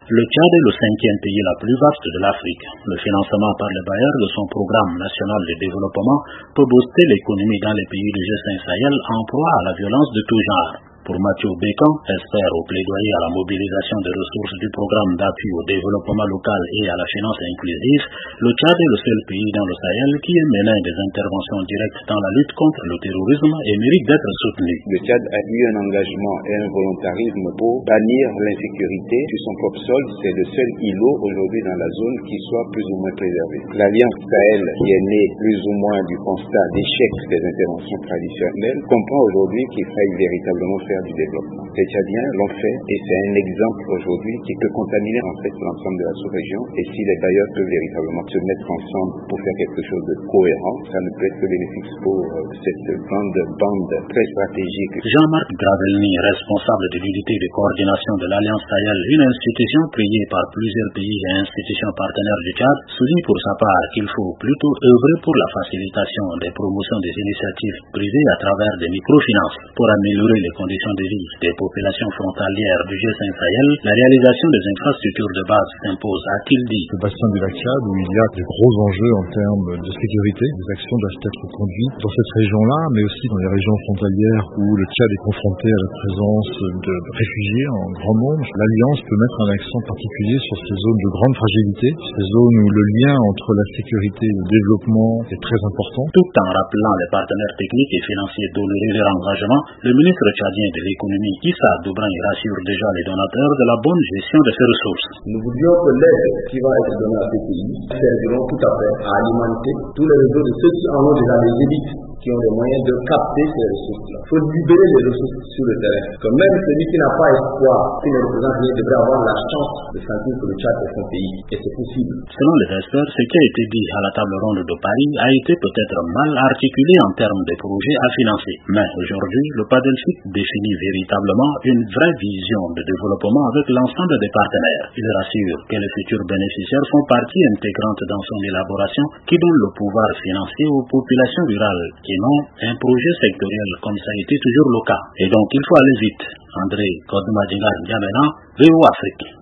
Le Tchad est le 5e pays la plus vaste de l'Afrique. Le financement par les bailleurs de son programme national de développement peut booster l'économie dans les pays du G5 Sahel en proie à la violence de tout genre. Pour Mathieu Bécan, expert au plaidoyer à la mobilisation des ressources du programme d'appui au développement local et à la finance inclusive, le Tchad est le seul pays dans le Sahel qui ait mené des interventions directes dans la lutte contre le terrorisme et mérite d'être soutenu. Le Tchad a eu un engagement et un volontarisme pour bannir l'insécurité sur son propre sol. C'est le seul îlot aujourd'hui dans la zone qui soit plus ou moins préservé. L'Alliance Sahel, qui est née plus ou moins du constat d'échec des interventions traditionnelles, comprend aujourd'hui qu'il faille véritablement faire du développement. Les Tchadiens l'ont fait et c'est un exemple aujourd'hui qui peut contaminer en fait l'ensemble de la sous-région, et si les bailleurs peuvent véritablement se mettre ensemble pour faire quelque chose de cohérent, ça ne peut être que bénéfique pour cette grande bande très stratégique. Jean-Marc Gravelny, responsable de l'unité de coordination de l'Alliance Sahel, une institution priée par plusieurs pays et institutions partenaires du Tchad, souligne pour sa part qu'il faut plutôt œuvrer pour la facilitation des promotions des initiatives privées à travers des microfinances pour améliorer les conditions de vie des populations frontalières du G5 Sahel. La réalisation des infrastructures de base s'impose, a-t-il dit. Le bassin du lac Tchad, où il y a des gros enjeux en termes de sécurité, des actions doivent être conduites dans cette région-là, mais aussi dans les régions frontalières où le Tchad est confronté à la présence de réfugiés en grand nombre. L'Alliance peut mettre un accent particulier sur ces zones de grande fragilité, ces zones où le lien entre la sécurité et le développement est très important. Tout en rappelant les partenaires techniques et financiers d'honorer leur engagement, le ministre tchadien de l'économie, Issa Doubrani, rassure déjà les donateurs de la bonne gestion de ces ressources. Nous voulions que l'aide qui va être donnée à ces pays serviront tout à fait à alimenter tous les réseaux de ceux qui en ont déjà les élites, qui ont les moyens de capter ces ressources-là. Il faut libérer les ressources sur le terrain. Que même celui qui n'a pas espoir, qui ne représente rien, devrait avoir la chance de sentir que le Tchad est son pays. Et c'est possible. Selon les experts, ce qui a été dit à la table ronde de Paris a été peut-être mal articulé en termes de projets à financer. Mais aujourd'hui, le Padelfit définit véritablement une vraie vision de développement avec l'ensemble des partenaires. Il rassure que les futurs bénéficiaires font partie intégrante dans son élaboration qui donne le pouvoir financier aux populations rurales et non un projet sectoriel comme ça a été toujours le cas. Et donc il faut aller vite. André Kodoumadjingar N'Djamena, VO Afrique.